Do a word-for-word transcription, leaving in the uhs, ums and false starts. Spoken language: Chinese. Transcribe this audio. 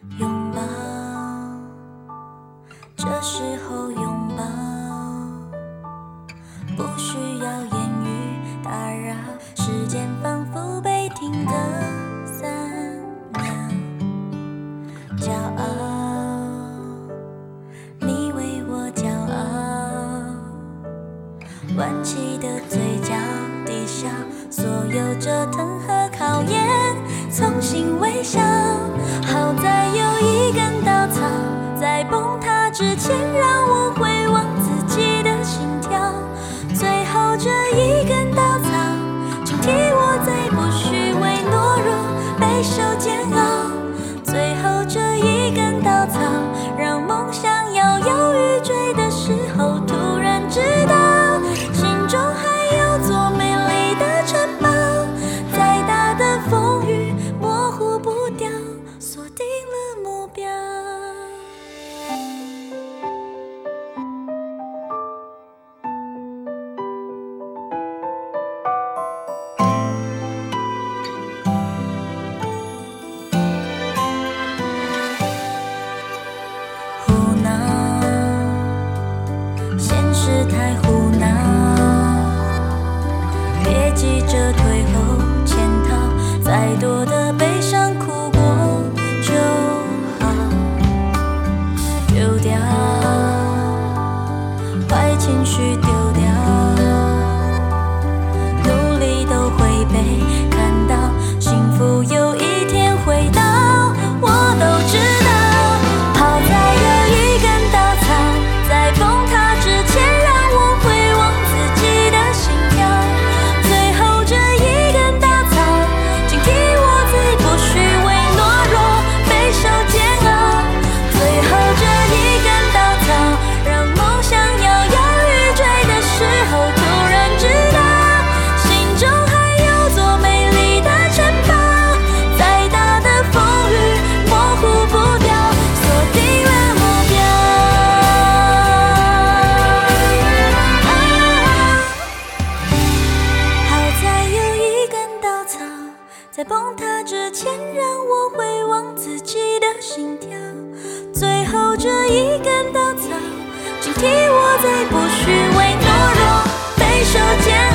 拥抱，这时候拥抱，不需要言语打扰，时间仿佛被停格三秒。骄傲，你为我骄傲，弯起的嘴角低笑，所有折腾和考验，重新微笑。好在有一根稻草，在崩塌之前让我回望自己的心跳。最后这一根稻草，请替我再不虚伪懦弱，备受煎熬。最后这一根稻草，让梦想摇摇欲坠的时候，突然知道心中还有座美丽的城堡，再大的风雨模糊不掉，锁定了目标。胡闹，现实太胡闹，别急着退后潜逃，再多的悲伤哭过就好，丢掉坏情绪，丢掉努力都会被看到，幸福有一天会到，我都知道。好在有一根稻草，在崩塌之前让我回望自己的心跳。最后这一根稻草，请替我再不虚伪懦弱，备受煎熬。最后这一根稻草，让梦想摇摇欲坠的时候，突然知道心中还有座美丽的城堡，再大的风雨模糊不掉，锁定了目标。好在有一根稻草，在崩塌之前让我回望自己的心跳。最后这一根稻草，请替我再不虚伪懦弱，备受煎熬。